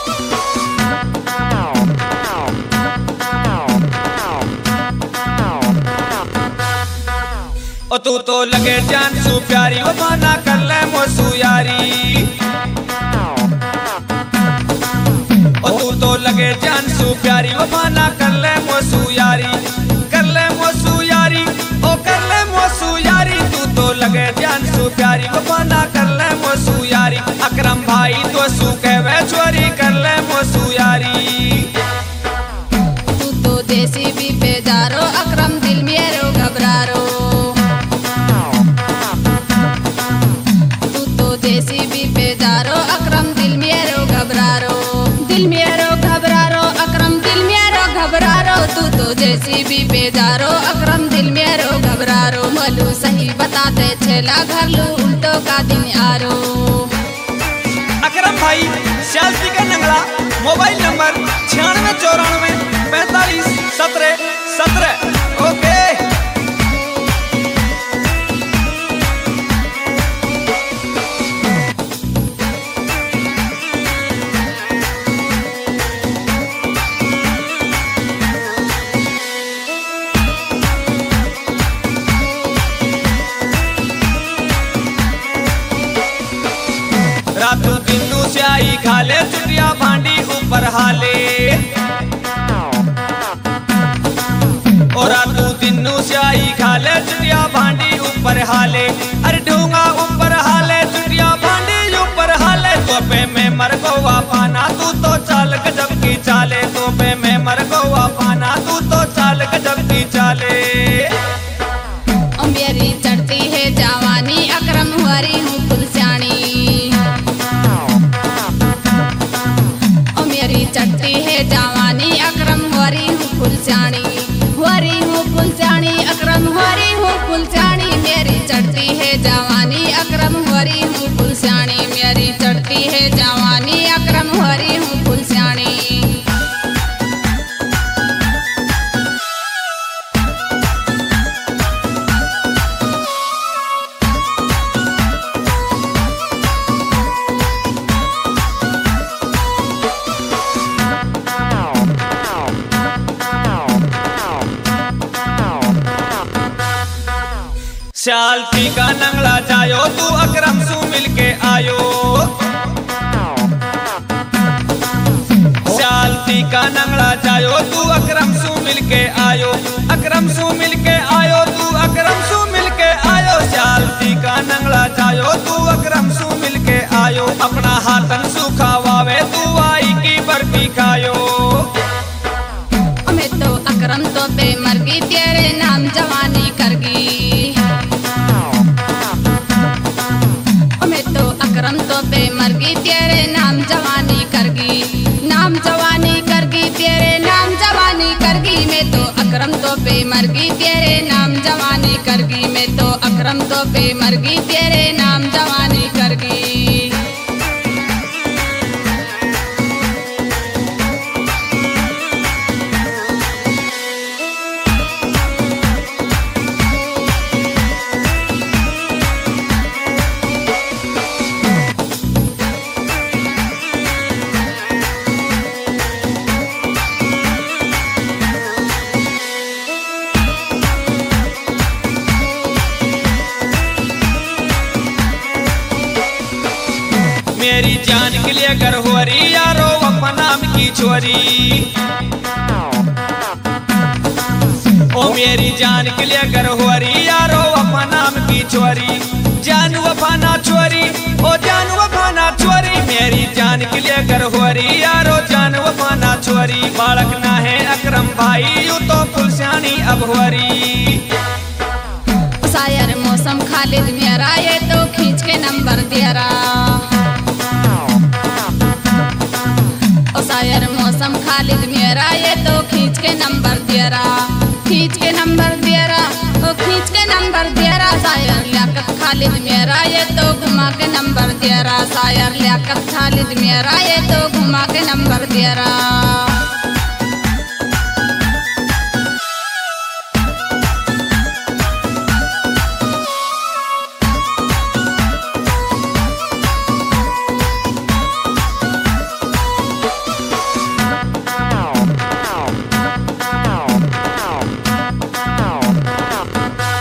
ओ तू तो लगे जान सू प्यारी वफा ना कर ले मोसू यारी। ओ तू तो लगे जान सू प्यारी वफा ना कर ले मोसू यारी। कर ले मोसू यारी, ओ कर ले मोसू यारी। तू तो लगे जान सू प्यारी वफा ना कर ले मोसू यारी। अकरम भाई तो सू कहवे चोरी कर ले मोसू यारी। तू तो देसी भी पे जारो अकरम दिल मेरो घबरारो। देसी भी पे जारो अकरम दिल मेरो घबरारो। दिल मेरो घबरारो अकरम दिल मेरो घबरारो। तू तो देसी भी पे जारो अकरम दिल मेरो घबरारो। मलू सही बताते छेला घर लू उल्टो का दिन आरो। अकरम भाई सियालती का नंगला मोबाइल नंबर 9694 45 17 17। ओके रातू दिनू से आई खाले चुटिया भांडी ऊपर हाले। और रातू दिनू से आई खाले चुटिया भांडी ऊपर हाले। अरे ढूंगा ऊपर हाले चुटिया भांडी ऊपर हाले। तोपे में मर गोवा पाना तू तो चाल गजब की चाले। तोपे में मर गोवा पाना तू तो चाल गजब की चाले। मेरी चढ़ती है जवानी अकरम हुआरी हूँ पुलस्यानी। चढ़ती है जवानी अकरम हुआरी हूँ पुलस्यानी। हुआरी हूँ पुलस्यानी अकरम हुआरी हूँ पुलस्यानी। मेरी चढ़ती है जवानी अकरम हुआरी हूँ पुलस्यानी। मेरी चढ़ती है जवानी अकरम हुआरी हूँ पुलस्यानी। सियालती का नंगला जायो तू अकरम सू मिलके आयो। सियालती का नंगला जायो तू अकरम सू मिलके आयो। अकरम सू मिलके आयो तू अकरम सू मिलके आयो। सियालती का नंगला जायो तू अकरम सू मिलके आयो। अपना हाथन सुखावावे तू आई की बर्फी खायो। मैं तो अकरम तो पे मर गई तेरे नाम जवानी करगी। अकरम तो पे मर गई तेरे नाम जवानी करगी। नाम जवानी करगी तेरे नाम जवानी करगी। मैं तो अकरम तो पे मर गई तेरे नाम जवानी करगी। मैं तो अकरम तो पे मर गई तेरे नाम जवानी करगी। मेरी जान के लिए अगर हो रही यारो वफा नाम की छोरी। ओ मेरी जान के लिए अगर हो रही यारो वफा नाम की छोरी। जान वफा ना छोरी, ओ जान वफा ना छोरी। मेरी जान के लिए अगर हो रही यारो जान वफा ना छोरी। बालक ना है अकरम भाई यू तो पुलस्यानी अब हो रही। शायर मौसम खालिद मेरा ये तो खींच के नंबर तेरा। शायर मौसम खालिद मेरा ये तो खींच के नंबर तेरा। खींच के नंबर तेरा ओ खींच के नंबर तेरा। शायर लियाकत खालिद मेरा ये तो घुमा के नंबर तेरा। शायर लियाकत खालिद मेरा ये तो घुमा